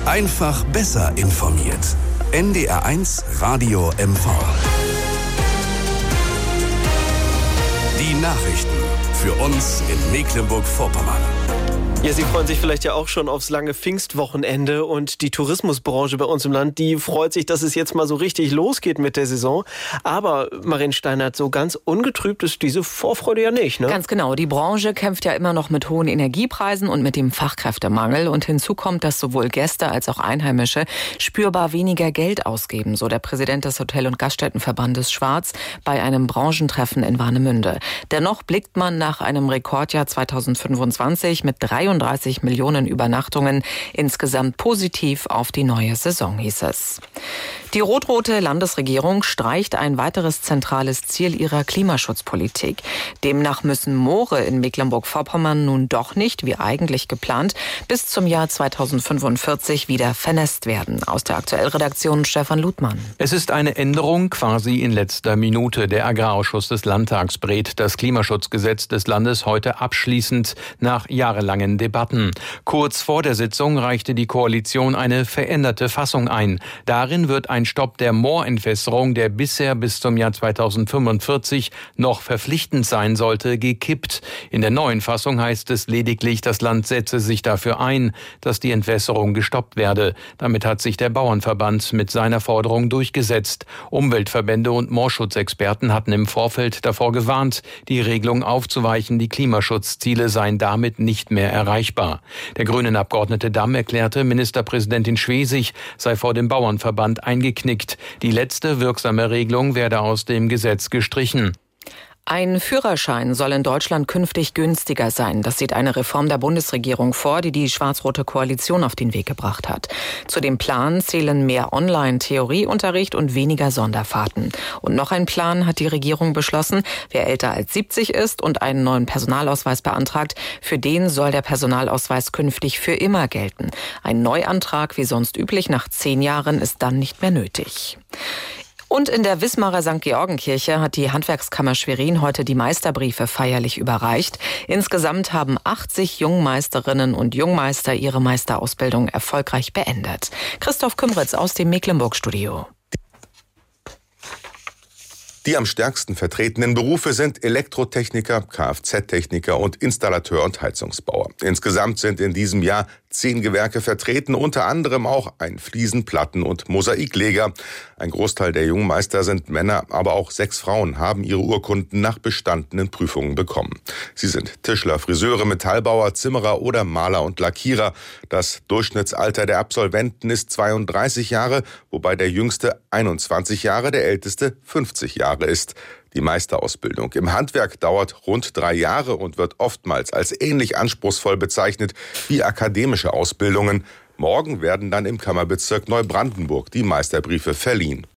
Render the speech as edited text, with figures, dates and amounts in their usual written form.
Einfach besser informiert. NDR1 Radio MV. Die Nachrichten für uns in Mecklenburg-Vorpommern. Ja, Sie freuen sich vielleicht ja auch schon aufs lange Pfingstwochenende und die Tourismusbranche bei uns im Land, die freut sich, dass es jetzt mal so richtig losgeht mit der Saison. Aber Marien Steinert, so ganz ungetrübt ist diese Vorfreude ja nicht, ne? Ganz genau. Die Branche kämpft ja immer noch mit hohen Energiepreisen und mit dem Fachkräftemangel. Und hinzu kommt, dass sowohl Gäste als auch Einheimische spürbar weniger Geld ausgeben, so der Präsident des Hotel- und Gaststättenverbandes Schwarz bei einem Branchentreffen in Warnemünde. Dennoch blickt man nach einem Rekordjahr 2025 mit 33 Millionen Übernachtungen insgesamt positiv auf die neue Saison, hieß es. Die rot-rote Landesregierung streicht ein weiteres zentrales Ziel ihrer Klimaschutzpolitik. Demnach müssen Moore in Mecklenburg-Vorpommern nun doch nicht, wie eigentlich geplant, bis zum Jahr 2045 wieder vernässt werden. Aus der Aktuellredaktion Stefan Ludmann. Es ist eine Änderung quasi in letzter Minute. Der Agrarausschuss des Landtags berät das Klimaschutzgesetz des Landes heute abschließend nach jahrelangen Debatten. Kurz vor der Sitzung reichte die Koalition eine veränderte Fassung ein. Darin wird ein Stopp der Moorentwässerung, der bisher bis zum Jahr 2045 noch verpflichtend sein sollte, gekippt. In der neuen Fassung heißt es lediglich, das Land setze sich dafür ein, dass die Entwässerung gestoppt werde. Damit hat sich der Bauernverband mit seiner Forderung durchgesetzt. Umweltverbände und Moorschutzexperten hatten im Vorfeld davor gewarnt, die Regelung aufzuweichen. Die Klimaschutzziele seien damit nicht mehr erreichbar. Der Grünen-Abgeordnete Damm erklärte, Ministerpräsidentin Schwesig sei vor dem Bauernverband eingeknickt. Die letzte wirksame Regelung werde aus dem Gesetz gestrichen. Ein Führerschein soll in Deutschland künftig günstiger sein. Das sieht eine Reform der Bundesregierung vor, die die schwarz-rote Koalition auf den Weg gebracht hat. Zu dem Plan zählen mehr Online-Theorieunterricht und weniger Sonderfahrten. Und noch ein Plan hat die Regierung beschlossen. Wer älter als 70 ist und einen neuen Personalausweis beantragt, für den soll der Personalausweis künftig für immer gelten. Ein Neuantrag, wie sonst üblich, nach 10 Jahren ist dann nicht mehr nötig. Und in der Wismarer St. Georgenkirche hat die Handwerkskammer Schwerin heute die Meisterbriefe feierlich überreicht. Insgesamt haben 80 Jungmeisterinnen und Jungmeister ihre Meisterausbildung erfolgreich beendet. Christoph Kümritz aus dem Mecklenburg-Studio. Die am stärksten vertretenen Berufe sind Elektrotechniker, Kfz-Techniker und Installateur und Heizungsbauer. Insgesamt sind in diesem Jahr 10 Gewerke vertreten, unter anderem auch ein Fliesen-, Platten- und Mosaikleger. Ein Großteil der Jungmeister sind Männer, aber auch 6 Frauen haben ihre Urkunden nach bestandenen Prüfungen bekommen. Sie sind Tischler, Friseure, Metallbauer, Zimmerer oder Maler und Lackierer. Das Durchschnittsalter der Absolventen ist 32 Jahre, wobei der jüngste 21 Jahre, der älteste 50 Jahre ist. Die Meisterausbildung im Handwerk dauert rund 3 Jahre und wird oftmals als ähnlich anspruchsvoll bezeichnet wie akademische Ausbildungen. Morgen werden dann im Kammerbezirk Neubrandenburg die Meisterbriefe verliehen.